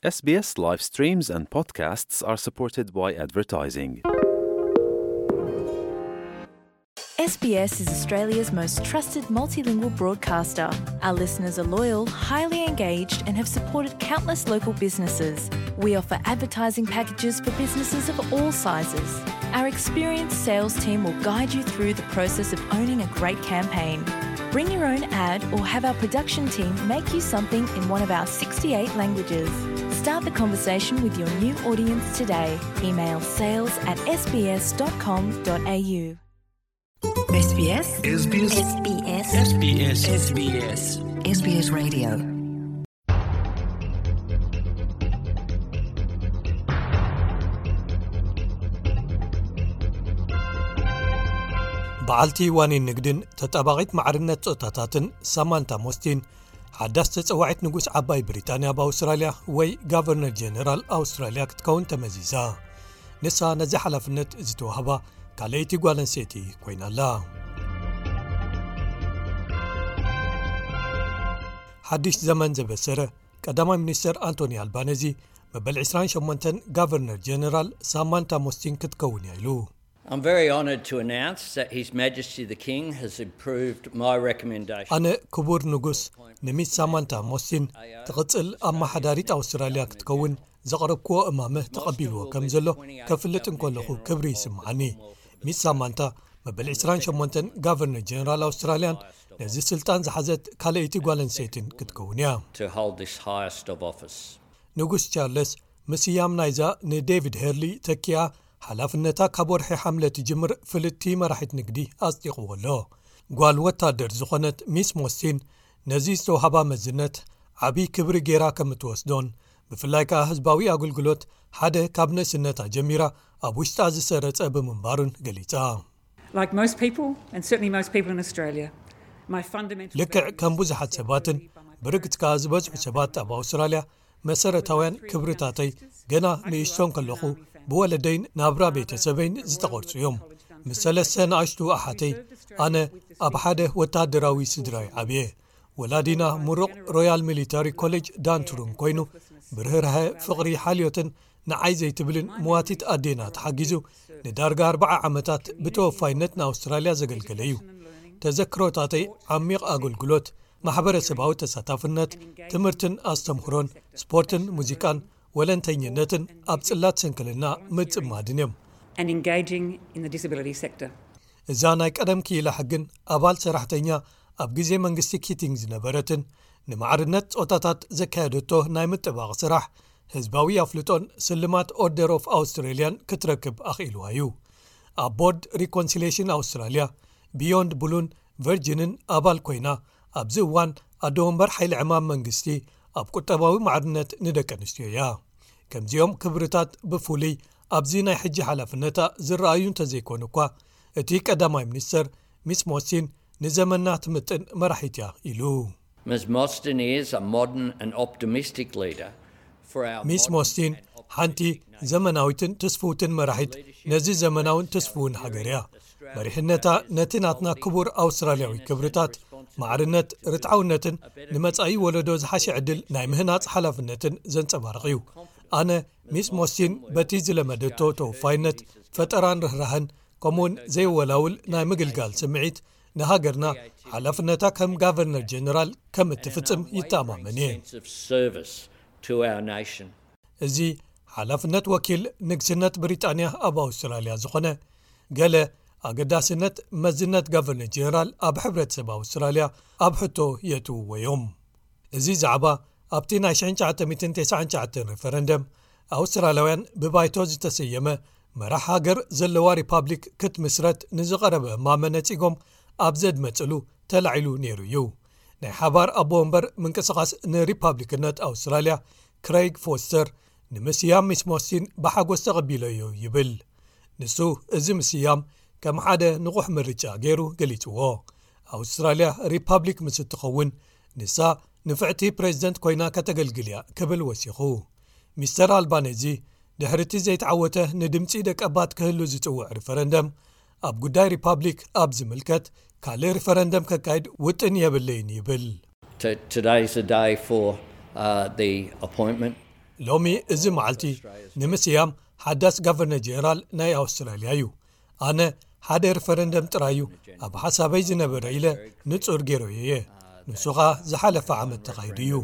SBS live streams and podcasts are supported by advertising. SBS is Australia's most trusted multilingual broadcaster. Our listeners are loyal, highly engaged and have supported countless local businesses. We offer advertising packages for businesses of all sizes. Our experienced sales team will guide you through the process of owning a great campaign. Bring your own ad or have our production team make you something in one of our 68 languages. Start the conversation with your new audience today. Email sales@sbs.com.au. SBS SBS SBS SBS SBS SBS Radio. በዓልቲ ዋኒን ንግድን ተጠባቂት ማዕርነት ጾታታትን ሳማንታ ሞስቲን ሓዳስ ተጸዋዒት ንጉስ ዓባይ ብሪጣንያ በአውስትራልያ ወይ ጋቨርነር ጀነራል አውስትራልያ ክትከውን ተመዚዛ ንሳ ነዚ ሓላፍነት ዝተዋህባ ካልአይቲ ጓል ኣንስተይቲ ኮይናላ። ሓድሽ ዘመን ዘበሰረ ቀዳማይ ሚኒስትር አንቶኒ አልባኔዚ መበል 28 ጋቨርነር ጀነራል ሳማንታ ሞስቲን ክትከውን ያይሉ። I'm very honoured to announce that His Majesty the King has approved my recommendation. ኣነ ክቡር ንጉስ ንሚስ ሳማንታ ሞስቲን ትቕጽል ኣማሓዳሪት ኣውስትራልያ ክትከውን ዘቕረብክዎ እማመ ተቐቢልዎ ከም ዘሎ ከፍልጥ እንከለኹ ክብሪ ይስምዓኒ። ሚስ ሳማንታ መበል 28 ጋቨርነር ጀነራል ኣውስትራልያን ነዚ ስልጣን ዝሓዘት ካልአይቲ ጓል ኣንስተይትን ክትከውን እያ። To hold this highest of office. ንጉስ ቻርለስ ምስያም ናይዛ ንዴቪድ ሄርሊ ተኪያ ሓላፍነታ ካብ ወርሒ ሓምለት ጅምር ፍልቲ መራሒት ንግዲ ኣጽዲቕዎ ኣሎ። ጓል ወታደር ዝኾነት ሚስ ሞስቲን ነዚ ዝተውሃባ መዝነት ዓብዪ ክብሪ ጌራ ከም እትወስዶን ብፍላይ ከዓ ህዝባዊ ኣገልግሎት ሓደ ካብ ነስነታ ጀሚራ ኣብ ውሽጣ ዝሰረጸ ብምንባሩን ገሊጻ። Like most people, and certainly most people in Australia, my fundamental... ልክዕ ከም ብዙሓት ሰባትን ብርግጽ ከዓ ዝበዝሑ ሰባት ኣብ ኣውስትራልያ መሰረታውያን ክብርታተይ ገና ንእሽቶን ከለኹ ብወለደይን ናብራ ቤተሰበይን ዝተቐርጹ እዮም። ምስ ሰለስተ ንኣሽቱ ኣሓተይ ኣነ ኣብ ሓደ ወታደራዊ ስድራይ ዓብየ። ወላዲና ሙሩቕ ሮያል ሚሊታሪ ኮሌጅ ዳንትሩን ኮይኑ ብርህርሀ ፍቕሪ ሓልዮትን ንዓይ ዘይትብልን መዋቲት ኣዴና ተሓጊዙ ንዳርጋ 40 ዓመታት ብተወፋይነት ንኣውስትራልያ ዘገልገለ እዩ። ተዘክሮታተይ ዓሚቕ ኣገልግሎት፣ ማሕበረሰባዊ ተሳታፍነት፣ ትምህርትን ኣስተምህሮን፣ ስፖርትን፣ ሙዚቃን ወለንተኝነትን ኣብ ጽላት ሰንከልና ምጽማድን እዮም። and engaging in the disability sector. እዛ ናይ ቀደም ክኢላ ሕግን ኣባል ሰራሕተኛ ኣብ ግዜ መንግስቲ ኪቲንግ ዝነበረትን ንማዕርነት ጾታታት ዘካየደቶ ናይ ምጥባቕ ስራሕ ህዝባዊ ኣፍልጦን ስልማት ኦርደር ኦፍ ኣውስትራልያን ክትረክብ ኣኽኢልዋ እዩ። ኣብ ቦርድ ሪኮንሲሌሽን ኣውስትራልያ ቢዮንድ ብሉን ቨርጅንን ኣባል ኮይና ኣብዚ እዋን ኣዶ ወንበር ሓይሊ ዕማም መንግስቲ ኣብ ቁጠባዊ ማዕርነት ንደቂ ኣንስትዮ እያ። ከምዚኦም ክብርታት ብፍሉይ ኣብዚ ናይ ሕጂ ሓላፍነታ ዝረኣዩ እንተዘይኮኑ እኳ እቲ ቀዳማይ ሚኒስትር ሚስ ሞስቲን ንዘመና ትምጥን መራሒት እያ ኢሉ። Ms Mostyn is a modern and optimistic leader for our... ሚስ ሞስቲን ሓንቲ ዘመናዊትን ተስፍውትን መራሒት ነዚ ዘመናውን ተስፍውን ሃገር እያ። መሪሕነታ ነቲ ናትና ክቡር ኣውስትራልያዊ ክብርታት ማዕርነት፣ ርትዓውነትን ንመጻኢ ወለዶ ዝሓሸ ዕድል ናይ ምህናፅ ሓላፍነትን ዘንጸባርቕ እዩ። ኣነ ሚስ ሞስቲን በቲ ዝለመደቶ ተወፋይነት፣ ፈጠራን ርህራህን ከምኡውን ዘይወላውል ናይ ምግልጋል ስምዒት ንሃገርና ሓላፍነታ ከም ጋቨርነር ጀነራል ከም እትፍጽም ይተኣማመን እየ። እዚ ሓላፍነት ወኪል ንግስነት ብሪጣንያ ኣብ ኣውስትራልያ ዝኾነ ገለ ኣገዳስነት መዝነት ጋቨርነር ጀነራል ኣብ ሕብረተሰብ ኣውስትራልያ ኣብ ሕቶ የትውወዮም። እዚ ዛዕባ ኣብቲ ናይ 1999 ሬፈረንደም ኣውስትራልያውያን ብባይቶ ዝተሰየመ መራሕ ሃገር ዘለዋ ሪፓብሊክ ክትምስረት ንዝቐረበ ማመነፂጎም ኣብ ዘድመፅሉ ተላዒሉ ነይሩ እዩ። ናይ ሓባር ኣቦ ወንበር ምንቅስቓስ ንሪፓብሊክነት ኣውስትራልያ ክሬግ ፎስተር ንምስያም ሚስ ሞስቲን ብሓጎስ ተቐቢለዮ ይብል። ንሱ እዚ ምስያም ከም ሓደ ንቑሕ ምርጫ ገይሩ ገሊጽዎ። ኣውስትራልያ ሪፓብሊክ ምስ እትኸውን ንሳ ንፍዕቲ ፕሬዚደንት ኮይና ከተገልግል እያ ክብል ወሲኹ። ሚስተር አልባኔዚ ድሕርቲ ዘይተዓወተ ንድምፂ ደቀባት ክህሉ ዝጽውዕ ሪፈረንደም ኣብ ጉዳይ ሪፓብሊክ ኣብ ዝምልከት ካልእ ሪፈረንደም ከካይድ ውጥን የብለይን ይብል። Today's a day for the appointment. ሎሚ እዚ መዓልቲ ንምስያም ሓዳስ ጋቨርነር ጀነራል ናይ ኣውስትራልያ እዩ ኣነ ሓደ ሪፈረንደም ጥራዩ ኣብ ሓሳበይ ዝነበረ ኢለ ንጹር ገይሮየ እየ ንሱኻ ዝሓለፈ ዓመት ተኻይዱ እዩ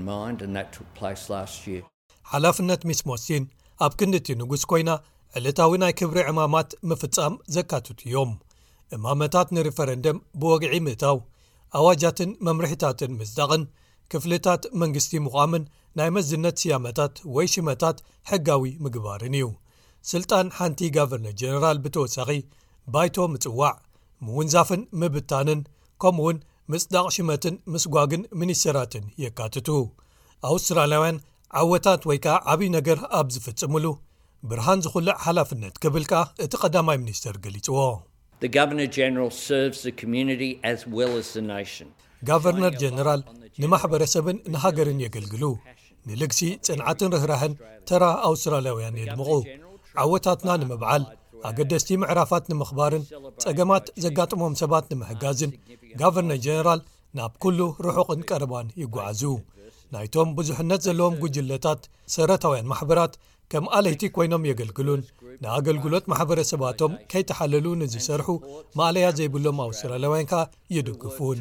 ሓላፍነት ሚስ ሞስቲን ኣብ ክንድቲ ንጉስ ኮይና ዕለታዊ ናይ ክብሪ ዕማማት ምፍጻም ዘካትቱ እዮም እማመታት ንሪፈረንደም ብወግዒ ምእታው ኣዋጃትን መምርሒታትን ምዝዳቕን ክፍልታት መንግስቲ ምዃምን ናይ መዝነት ስያመታት ወይ ሽመታት ሕጋዊ ምግባርን እዩ ስልጣን ሓንቲ ጋቨርነር ጀነራል ብተወሳኺ ባይቶ ምጽዋዕ ምውንዛፍን ምብታንን ከምኡውን ምጽዳቕ ሽመትን ምስጓግን ሚኒስተራትን የካትቱ ኣውስትራልያውያን ዓወታት ወይ ከዓ ዓብይ ነገር ኣብ ዝፍጽምሉ ብርሃን ዝኹልዕ ሓላፍነት ክብልካ እቲ ቀዳማይ ሚኒስተር ገሊጽዎ The Governor General serves the community as well as the nation. ጋቨርነር ጀነራል ንማሕበረሰብን ንሃገርን የገልግሉ ንልግሲ ጽንዓትን ርህራህን ተራ ኣውስትራልያውያን የድምቑ ዓወታትና ንምብዓል ኣገደስቲ ምዕራፋት ንምኽባርን ጸገማት ዘጋጥሞም ሰባት ንምሕጋዝን ጋቨርነር ጀነራል ናብ ኩሉ ርሑቕን ቀረባን ይጓዓዙ ናይቶም ብዙሕነት ዘለዎም ጉጅለታት ሰረታውያን ማሕበራት ከም ኣለይቲ ኮይኖም የገልግሉን ንኣገልግሎት ማሕበረሰባቶም ከይተሓለሉ ንዝሰርሑ ማዕለያ ዘይብሎም ኣውስትራልያውያን ከዓ ይድግፉን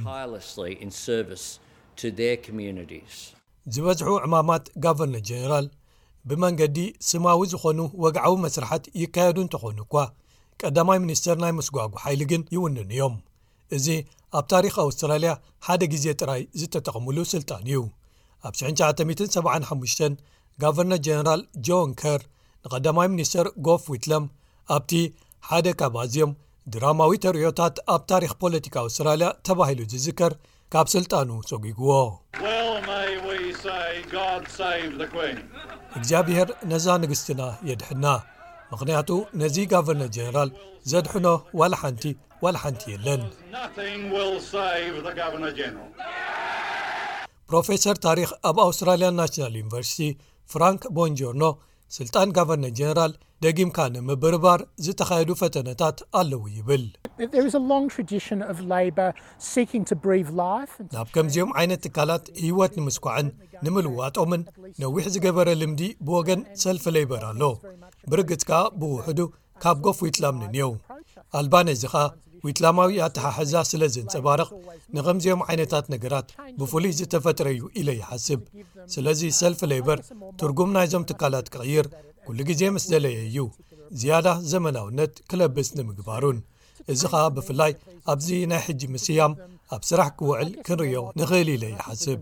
ዝበዝሑ ዕማማት ጋቨርነር ጀነራል ብመንገዲ ስማዊ ዝኾኑ ወግዓዊ መስራሓት ይካየዱ እንተኾኑ እኳ ቀዳማይ ሚኒስተር ናይ ምስጓጉ ሓይሊ ግን ይውንን እዮም እዚ ኣብ ታሪኽ ኣውስትራልያ ሓደ ግዜ ጥራይ ዝተጠቐሙሉ ስልጣን እዩ ኣብ 1975 ጋቨርነር ጀነራል ጆን ከር ንቀዳማይ ሚኒስተር ጎፍ ዊትለም ኣብቲ ሓደ ካብ ኣዝዮም ድራማዊ ተርእዮታት ኣብ ታሪኽ ፖለቲካ ኣውስትራልያ ተባሂሉ ዝዝከር ካብ ስልጣኑ ጸጊግዎ እግዚኣብሔር ነዛ ንግስትና የድሕና ምኽንያቱ ነዚ ጋቨርነር ጀነራል ዘድሕኖ ዋላ ሓንቲ የለን ፕሮፌሰር ታሪኽ ኣብ ኣውስትራልያን ናሽናል ዩኒቨርሲቲ ፍራንክ ቦንጆርኖ ስልጣን ጋቨርነር ጀነራል ደጊምካ ንምብርባር ዝተኻየዱ ፈተነታት ኣለዉ ይብል ናብ ከምዚኦም ዓይነት ትካላት ህይወት ንምስኳዕን ንምልዋጦምን ነዊሕ ዝገበረ ልምዲ ብወገን ሰልፊ ሌበር ኣሎ ብርግጽካ ብውሕዱ ካብ ጎፍ ዊትላም ንንየው ኣልባነዚ ኸ ዊትላማዊ ኣተሓሕዛ ስለ ዘንጸባርቕ ንኸምዚኦም ዓይነታት ነገራት ብፍሉይ ዝተፈጥረ እዩ ኢለ ይሓስብ ስለዚ ሰልፊ ሌበር ትርጉም ናይዞም ትካላት ክቕይር ኩሉ ግዜ ምስ ደለየ እዩ ዝያዳ ዘመናውነት ክለብስ ንምግባሩን እዚ ኸኣ ብፍላይ ኣብዚ ናይ ሕጂ ምስያም ኣብ ስራሕ ክውዕል ክንርዮ ንኽእል ኢለ ይሓስብ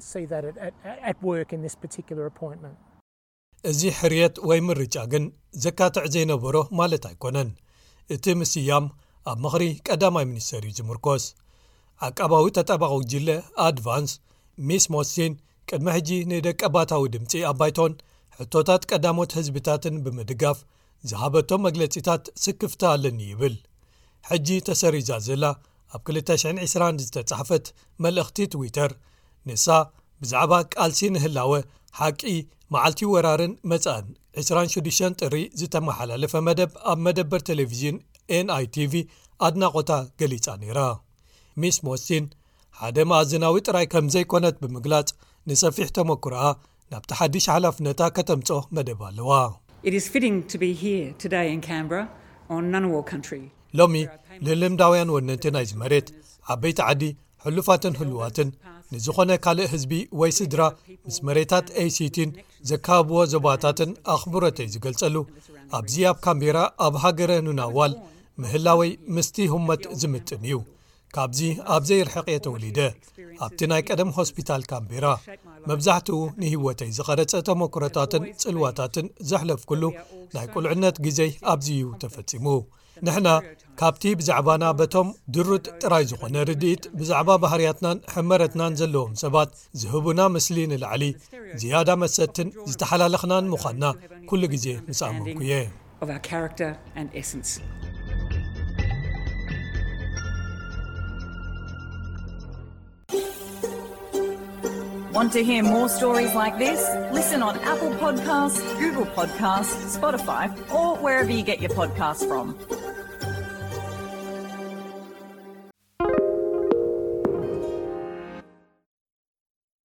እዚ ሕርየት ወይ ምርጫ ግን ዘካትዕ ዘይነበሮ ማለት ኣይኮነን እቲ ምስያም ኣብ ምኽሪ ቀዳማይ ሚኒስተር እዩ ዝምርኮስ ዓቀባዊ ተጠባቒ ጅለ ኣድቫንስ ሚስ ሞስቲን ቅድሚ ሕጂ ንደቀባታዊ ድምፂ ኣባይቶን ሕቶታት ቀዳሞት ህዝብታትን ብምድጋፍ ዝሃበቶም መግለፂታት ስክፍታ ኣለኒ ይብል ሕጂ ተሰሪዛ ዘላ ኣብ 2020 ዝተጻሕፈት መልእኽቲ ትዊተር ንሳ ብዛዕባ ቃልሲ ንህላወ ሓቂ መዓልቲ ወራርን መጻን 26 ጥሪ ዝተመሓላለፈ መደብ ኣብ መደበር ቴሌቪዥን NITV ኣድናቆታ ገሊጻ ነይራ ሚስ ሞስቲን ሓደ ማእዝናዊ ጥራይ ከም ዘይኮነት ብምግላጽ ንሰፊሕ ተመኩርኣ ናብቲ ሓድሽ ሓላፍነታ ከተምጾ መደብ ኣለዋ It is fitting to be here today in Canberra on Ngunnawal country. ሎሚ ንልምዳውያን ወነንቲ ናይ ዝመሬት ዓበይቲ ዓዲ ሕሉፋትን ህልዋትን ንዝኾነ ካልእ ህዝቢ ወይ ስድራ ምስ መሬታት ACTን ዘካብዎ ዞባታትን ኣኽብሮተይ ዝገልጸሉ ኣብዚ ኣብ ካምቤራ ኣብ ሃገረ ኑናዋል ምህላወይ ምስቲ ህመት ዝምጥን እዩ ካብዚ ኣብ ዘይርሕቕ የተወሊደ ኣብቲ ናይ ቀደም ሆስፒታል ካምቤራ መብዛሕትኡ ንህይወተይ ዝቐረጸ ተመኩረታትን ጽልዋታትን ዘሕለፍ ኩሉ ናይ ቁልዕነት ግዜይ ኣብዚዩ ተፈጺሙ ንሕና ካብቲ ብዛዕባና በቶም ድሩጥ ጥራይ ዝኾነ ርድኢት ብዛዕባ ባህርያትናን ሕመረትናን ዘለዎም ሰባት ዝህቡና ምስሊ ንላዕሊ ዝያዳ መሰትን ዝተሓላለኽናን ምዃንና ኩሉ ግዜ ምስኣመንኩ እየ Want to hear more stories like this? Listen on Apple Podcasts, Google Podcasts, Spotify, or wherever you get your podcasts from.